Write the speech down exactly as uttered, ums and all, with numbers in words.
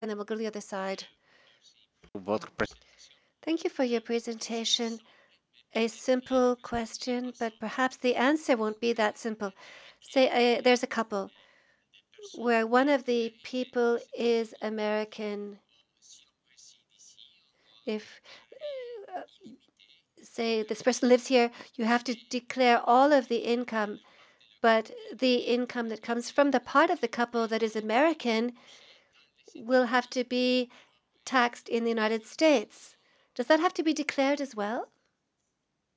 and then we'll go to the other side. Votre Thank you for your presentation. A simple question, but perhaps the answer won't be that simple. Say uh, there's a couple where one of the people is American. If, uh, say, this person lives here, you have to declare all of the income, but the income that comes from the part of the couple that is American will have to be taxed in the United States. Does that have to be declared as well?